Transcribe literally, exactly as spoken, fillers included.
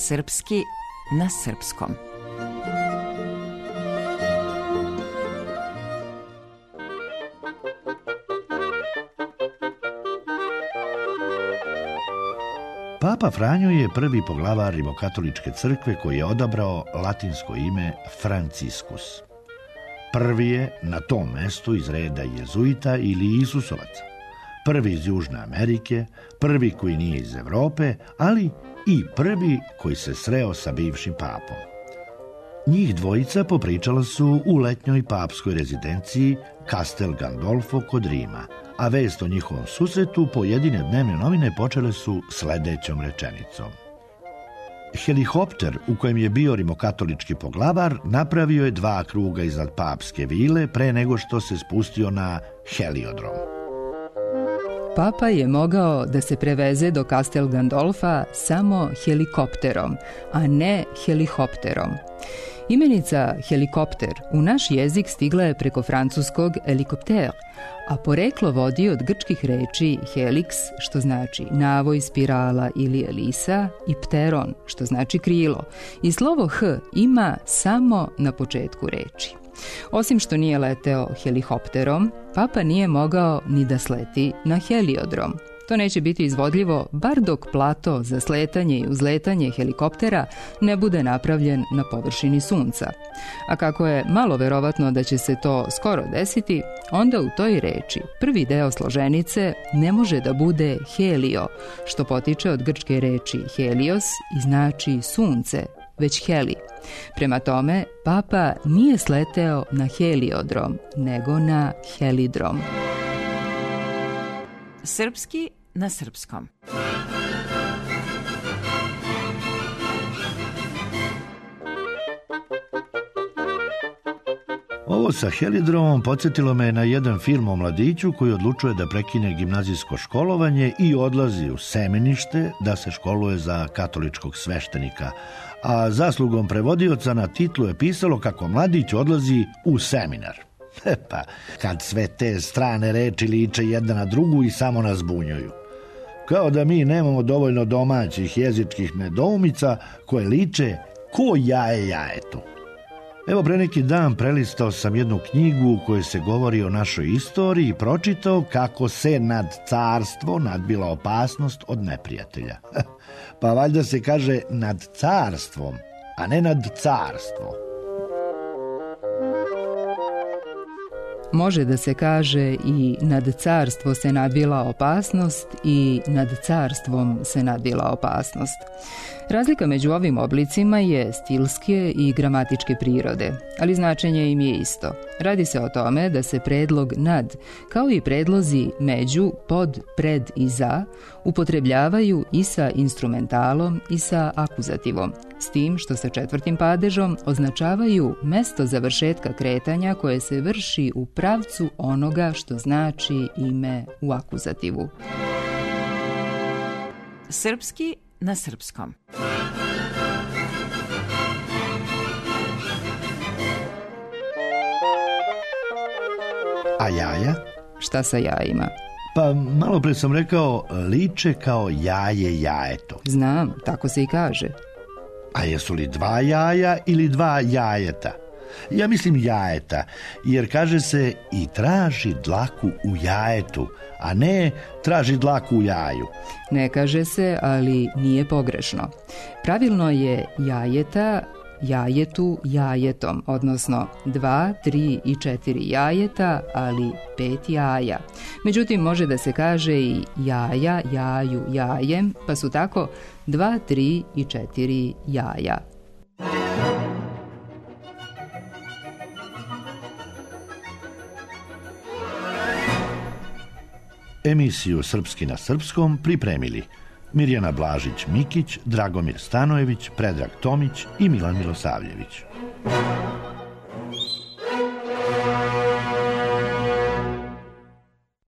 Srpski na srpskom. Papa Franjo je prvi poglavar rimokatoličke crkve koji je odabrao latinsko ime Franciscus. Prvi je na tom mestu iz reda jezuita ili Isusovaca. Prvi iz Južne Amerike, prvi koji nije iz Evrope, ali i prvi koji se sreo sa bivšim papom. Njih dvojica popričala su u letnjoj papskoj rezidenciji Castel Gandolfo kod Rima, a vest o njihovom susretu pojedine dnevne novine počele su sledećom rečenicom. Helikopter u kojem je bio rimokatolički poglavar napravio je dva kruga iznad papske vile pre nego što se spustio na heliodrom. Papa je mogao da se preveze do Castel Gandolfa samo helikopterom, a ne helihopterom. Imenica helikopter u naš jezik stigla je preko francuskog helikopter, a poreklo vodi od grčkih reči helix, što znači navoj, spirala ili elisa, i pteron, što znači krilo. I slovo h ima samo na početku reči. Osim što nije leteo helihopterom, Papa nije mogao ni da sleti na heliodrom. To neće biti izvodljivo bar dok plato za sletanje i uzletanje helikoptera ne bude napravljen na površini sunca. A kako je malo verovatno da će se to skoro desiti, onda u toj reči prvi deo složenice ne može da bude helio, što potiče od grčke reči helios i znači sunce, već heli. Prema tome, Papa nije sleteo na heliodrom, nego na helidrom. Srpski na srpskom. Ovo sa helidromom podsjetilo me na jedan film o mladiću koji odlučuje da prekine gimnazijsko školovanje i odlazi u Semenište da se školuje za katoličkog sveštenika, a zaslugom prevodioca na titlu je pisalo kako mladić odlazi u seminar. Pa, kad sve te strane reči liče jedna na drugu i samo nas zbunjuju. Kao da mi nemamo dovoljno domaćih jezičkih nedoumica koje liče ko jaje jajetu. Evo, pre neki dan prelistao sam jednu knjigu u kojoj se govori o našoj istoriji i pročitao kako se nad carstvo nadbila opasnost od neprijatelja. Pa valjda se kaže nad carstvom, a ne nad carstvo. Može da se kaže i nad carstvo se nadvila opasnost i nad carstvom se nadvila opasnost. Razlika među ovim oblicima je stilske i gramatičke prirode, ali značenje im je isto. Radi se o tome da se predlog nad, kao i predlozi među, pod, pred i za, upotrebljavaju i sa instrumentalom i sa akuzativom, s tim što sa četvrtim padežom označavaju mesto završetka kretanja koje se vrši u pravcu onoga što znači ime u akuzativu. Srpski na srpskom. A jaja? Šta sa jajima? Pa malo pre sam rekao liče kao jaje jajetu. Znam, tako se i kaže. A jesu li dva jaja ili dva jajeta? Ja mislim jajeta, jer kaže se i traži dlaku u jajetu, a ne traži dlaku u jaju. Ne kaže se, ali nije pogrešno. Pravilno je jajeta, jajetu, jajetom, odnosno dva, tri i četiri jajeta, ali pet jaja. Međutim, može da se kaže i jaja, jaju, jajem, pa su tako dva, tri i četiri jaja. Emisiju Srpski na srpskom pripremili Mirjana Blažić-Mikić, Dragomir Stanojević, Predrag Tomić i Milan Milosavljević.